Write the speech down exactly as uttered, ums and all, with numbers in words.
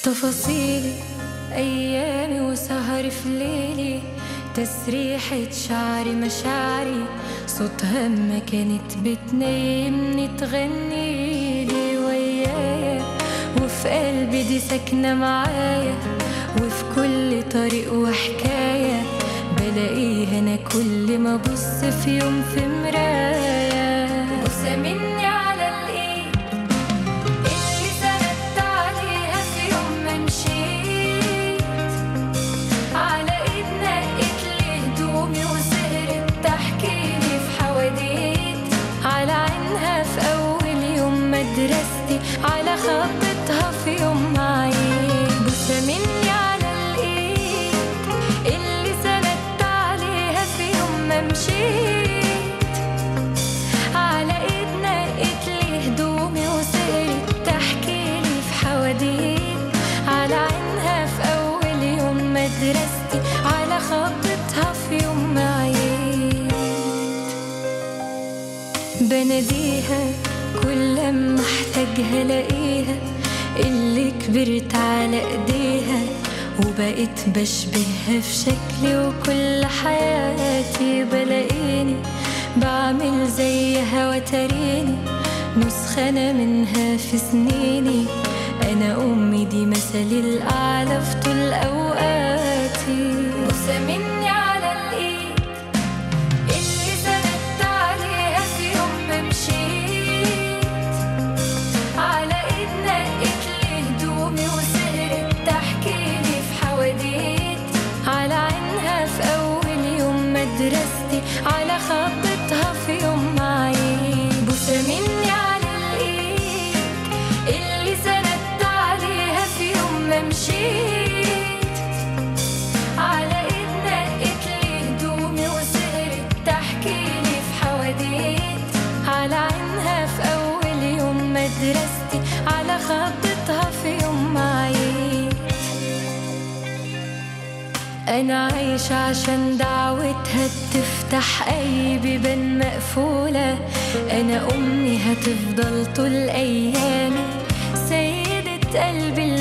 تفاصيلي أيامي وسهر في ليلي، تسريحة شعري مشاعري صوتها ما كانت بتنيمني تغنيلي ويايا، وفي قلبي دي ساكنة معايا، وفي كل طريق وحكاية بلاقيها أنا كل ما أبص في يوم في مراية. بوسة مني على الإيد اللي سندت عليها في يوم ما مشيت، على إيد نقت لي هدومي وسهرت تحكيلي في حواديت، على عينها في أول يوم مدرستي، على خطتها في يوم معيد. بوسة مني على الإيد اللي سندت عليها في يوم ما مشيت، على إيد نقت لي هدومي وسهرت تحكيلي في حواديت، على عينها في أول يوم مدرستي، على خطتها في يوم معيد. بناديها كل ما احتاجها الاقيها، اللي كبرت على ايديها وبقيت بشبهها في شكلي، وكل حياتي بلاقيني بعمل زيها وتريني نسخة أنا منها في سنيني. أنا أمي دي مثلي الأعلى في طول أوقاتي. بوسة مني على الإيد اللي سندت عليها في يوم ما مشيت، على إيد نقت لي هدومي وسهرت تحكيلي في حواديت، على عينها في أول يوم مدرستي، على خطتها في يوم معيد. بوسة مني على الإيد اللي سندت عليها في يوم ما مشيت، على إيد نقت لي هدومي وسهرت تحكيلي في حواديت، على عينها في أول يوم مدرستي، على خطتها في يوم معيد. أنا عايشة عشان دعوتها تفتح أي بيبان مقفولة، أنا أمي هتفضل طول أيامي سيدة قلبي